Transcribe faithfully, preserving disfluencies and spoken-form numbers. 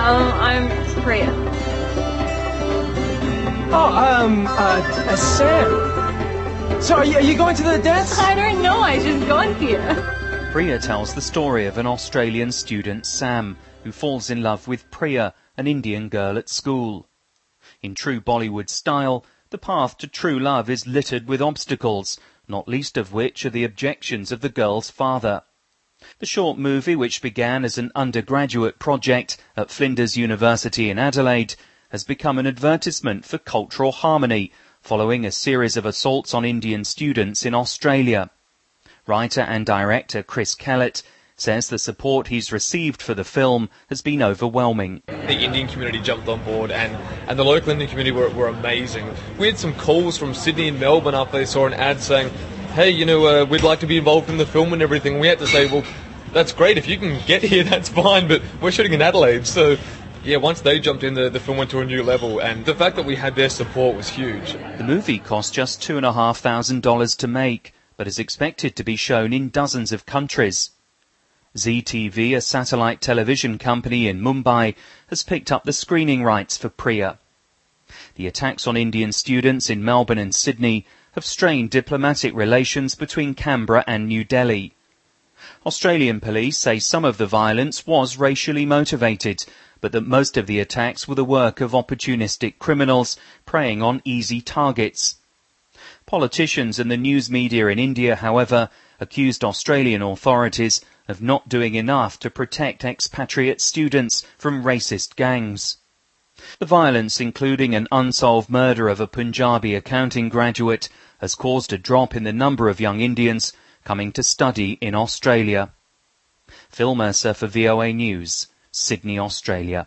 Um, I'm Priya. Oh, um, uh, uh Sam. So are you, are you going to the dance? I don't know, I just got here. Priya tells the story of an Australian student, Sam, who falls in love with Priya, an Indian girl at school. In true Bollywood style, the path to true love is littered with obstacles, not least of which are the objections of the girl's father. The short movie, which began as an undergraduate project at Flinders University in Adelaide, has become an advertisement for cultural harmony, following a series of assaults on Indian students in Australia. Writer and director Chris Kellett says the support he's received for the film has been overwhelming. The Indian community jumped on board, and, and the local Indian community were, were amazing. We had some calls from Sydney and Melbourne after they saw an ad saying, hey, you know, uh, we'd like to be involved in the film and everything. We had to say, well, that's great. If you can get here, that's fine, but we're shooting in Adelaide. So, yeah, once they jumped in, the, the film went to a new level, and the fact that we had their support was huge. The movie cost just two and a half thousand dollars to make, but is expected to be shown in dozens of countries. Zee T V, a satellite television company in Mumbai, has picked up the screening rights for Priya. The attacks on Indian students in Melbourne and Sydney have strained diplomatic relations between Canberra and New Delhi. Australian police say some of the violence was racially motivated, but that most of the attacks were the work of opportunistic criminals preying on easy targets. Politicians and the news media in India, however, accused Australian authorities of not doing enough to protect expatriate students from racist gangs. The violence, including an unsolved murder of a Punjabi accounting graduate, has caused a drop in the number of young Indians coming to study in Australia. Phil Mercer for V O A News, Sydney, Australia.